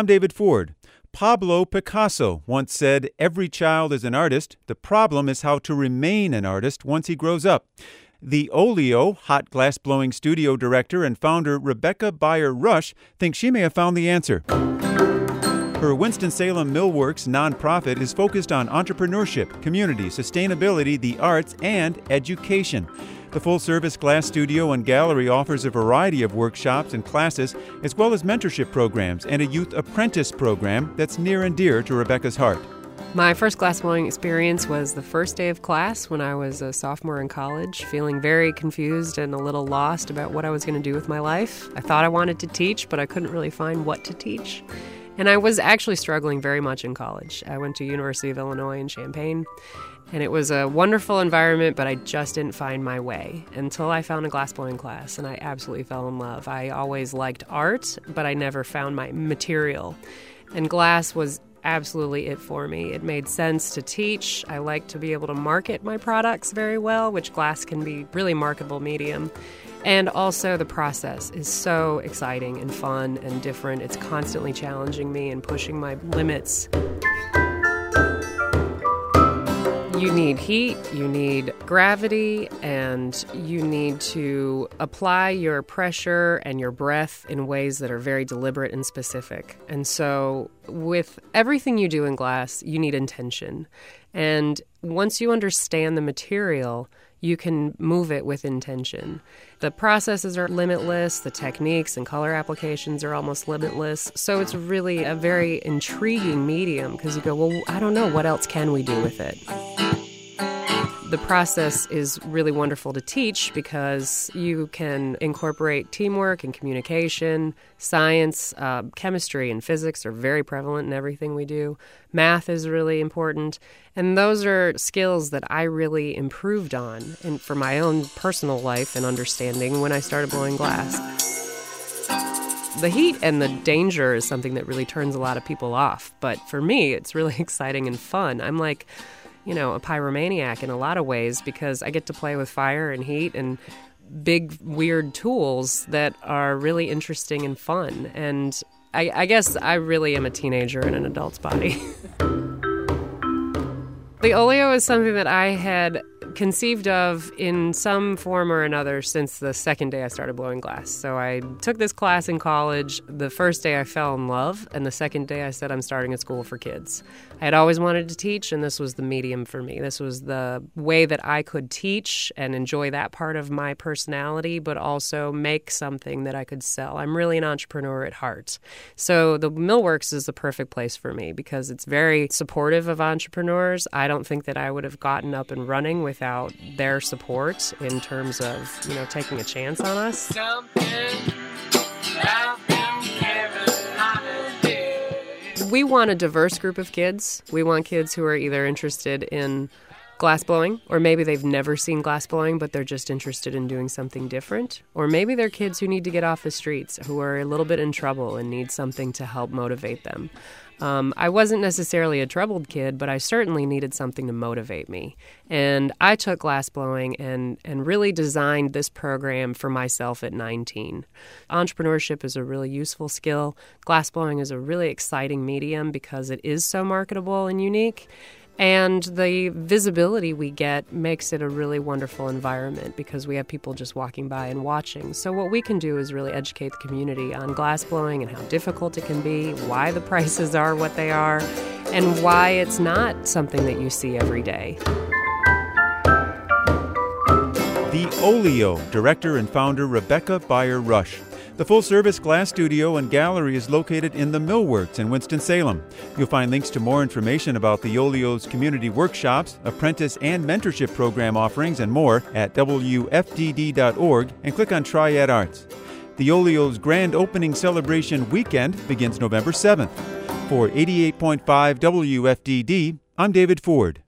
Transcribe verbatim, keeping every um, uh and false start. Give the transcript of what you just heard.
I'm David Ford. Pablo Picasso once said, "Every child is an artist. The problem is how to remain an artist once he grows up." The Olio hot glass blowing studio director and founder Rebecca Beyer Rush thinks she may have found the answer. Her Winston-Salem Millworks nonprofit is focused on entrepreneurship, community, sustainability, the arts, and education. The full-service glass studio and gallery offers a variety of workshops and classes, as well as mentorship programs and a youth apprentice program that's near and dear to Rebecca's heart. My first glassblowing experience was the first day of class when I was a sophomore in college, feeling very confused and a little lost about what I was going to do with my life. I thought I wanted to teach, but I couldn't really find what to teach. And I was actually struggling very much in college. I went to University of Illinois in Champaign, and it was a wonderful environment, but I just didn't find my way until I found a glassblowing class, and I absolutely fell in love. I always liked art, but I never found my material. And glass was absolutely it for me. It made sense to teach. I like to be able to market my products very well, which glass can be really marketable medium. And also the process is so exciting and fun and different. It's constantly challenging me and pushing my limits. You need heat, you need gravity, and you need to apply your pressure and your breath in ways that are very deliberate and specific. And so with everything you do in glass, you need intention. And once you understand the material, you can move it with intention. The processes are limitless, the techniques and color applications are almost limitless. So it's really a very intriguing medium because you go, well, I don't know, what else can we do with it? The process is really wonderful to teach because you can incorporate teamwork and communication. Science, uh, chemistry, and physics are very prevalent in everything we do. Math is really important. And those are skills that I really improved on in, for my own personal life and understanding when I started blowing glass. The heat and the danger is something that really turns a lot of people off. But for me, it's really exciting and fun. I'm like, you know, a pyromaniac in a lot of ways because I get to play with fire and heat and big, weird tools that are really interesting and fun. And I, I guess I really am a teenager in an adult's body. The Olio is something that I had conceived of in some form or another since the second day I started blowing glass. So I took this class in college. The first day I fell in love, and the second day I said I'm starting a school for kids. I had always wanted to teach, and this was the medium for me. This was the way that I could teach and enjoy that part of my personality, but also make something that I could sell. I'm really an entrepreneur at heart. So the Millworks is the perfect place for me because it's very supportive of entrepreneurs. I don't think that I would have gotten up and running with without their support in terms of, you know, taking a chance on us. We want a diverse group of kids. We want kids who are either interested in glass blowing, or maybe they've never seen glass blowing, but they're just interested in doing something different. Or maybe they're kids who need to get off the streets, who are a little bit in trouble and need something to help motivate them. Um, I wasn't necessarily a troubled kid, but I certainly needed something to motivate me. And I took glass blowing and, and really designed this program for myself at nineteen. Entrepreneurship is a really useful skill. Glass blowing is a really exciting medium because it is so marketable and unique. And the visibility we get makes it a really wonderful environment because we have people just walking by and watching. So what we can do is really educate the community on glass blowing and how difficult it can be, why the prices are what they are, and why it's not something that you see every day. The Olio director and founder Rebecca Beyer Rush. The full-service glass studio and gallery is located in the Millworks in Winston-Salem. You'll find links to more information about the Olio's community workshops, apprentice and mentorship program offerings, and more at W F D D dot org and click on Triad Arts. The Olio's grand opening celebration weekend begins November seventh. For eighty-eight point five W F D D, I'm David Ford.